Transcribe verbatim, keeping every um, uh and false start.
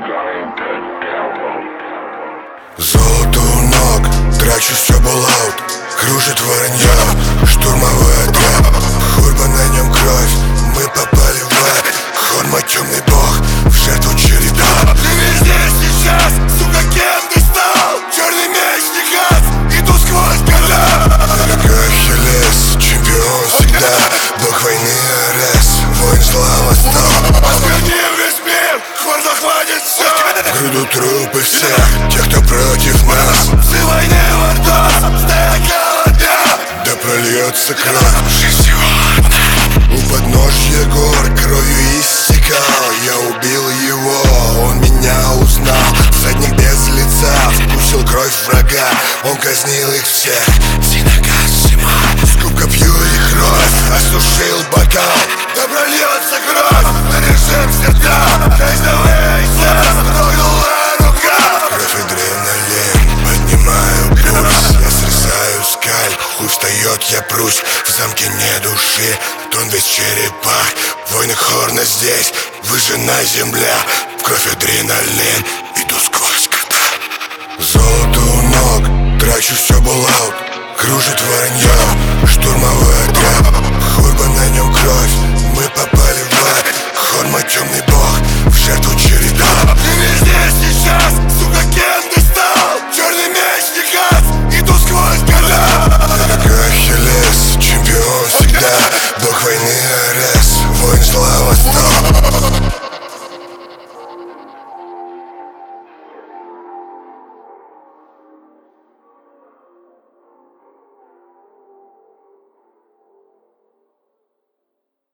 Золото у ног, трачу все булаут. Кружит воронье, штурмовой отряд. Хурба на нем кровь, мы попали в ад. Хон мой темный бог, в жертву черепа. Живи здесь сейчас, сука, кем ты стал? Черный меч, Техас, иду сквозь года. Как Ахиллес, чемпион всегда. Бог войны Арес, воин зла восстал. Осквернил весь мир, хор захватит все. В груду трупы всех, тех, кто против нас. Псы войны Вардос, стоя голодя. Да прольется кровь, жизнь всего одна. У подножья гор кровью истекал. Я убил его, он меня узнал. Всадник без лица, вкусил кровь врага. Он казнил их всех, Синагасима. Скуп копью и кровь, осушил бокал. Да прольется кровь, нарежем сердца. Тайновый эксцесс, круглая рука. Кровь адреналин, поднимаю пульс. Я срезаю скаль, хуй встает, я прусь. В замке не души, тон весь в черепах. Войны Хорна здесь, выжжена земля. В кровь адреналин, иду сквозь года. Золото у ног, трачу все булаут. Кружит воронье, штурмовой